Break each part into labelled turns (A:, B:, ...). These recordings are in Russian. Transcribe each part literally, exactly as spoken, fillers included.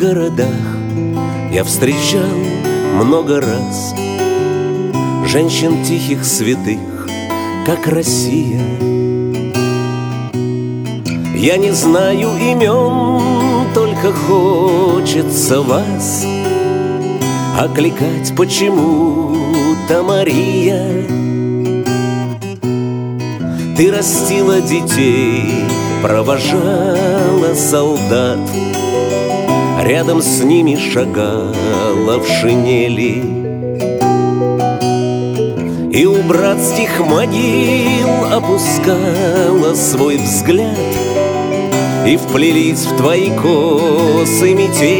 A: городах я встречал много раз женщин тихих, святых, как Россия. Я не знаю имен, только хочется вас окликать почему-то, Мария. Ты растила детей, провожала солдат, рядом с ними шагала в шинели, и у братских могил опускала свой взгляд, и вплелись в твои косы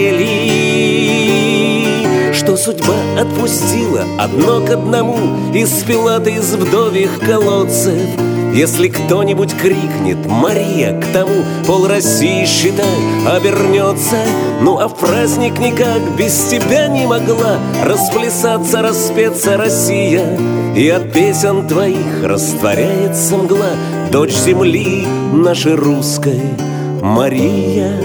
A: метели. Что судьба отпустила одно к одному и спила ты из вдовьих колодцев. Если кто-нибудь крикнет «Мария!», к тому пол России, считай, обернется. Ну а в праздник никак без тебя не могла расплясаться, распеться Россия. И от песен твоих растворяется мгла, дочь земли нашей русской, Мария.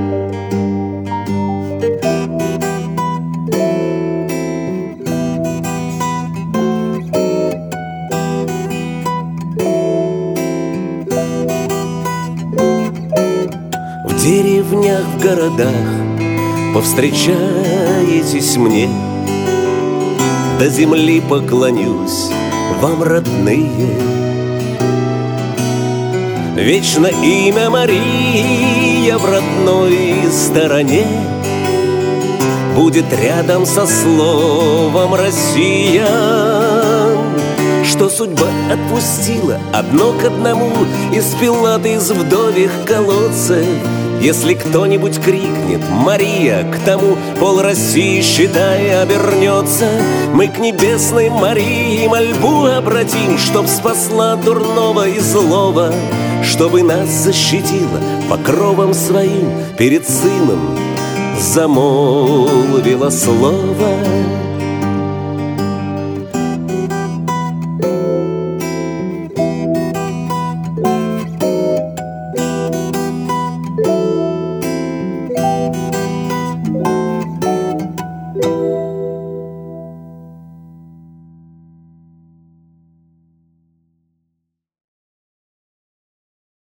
A: В деревнях, в городах повстречаетесь мне, до земли поклонюсь вам, родные. Вечно имя Мария в родной стороне будет рядом со словом Россия. Что судьба отпустила одно к одному и спила ты из вдовьих колодцев. Если кто-нибудь крикнет «Мария!», к тому пол России, считай, обернется. Мы к небесной Марии мольбу обратим, чтоб спасла дурного и злого, чтобы нас защитила покровом своим, перед сыном замолвила слово.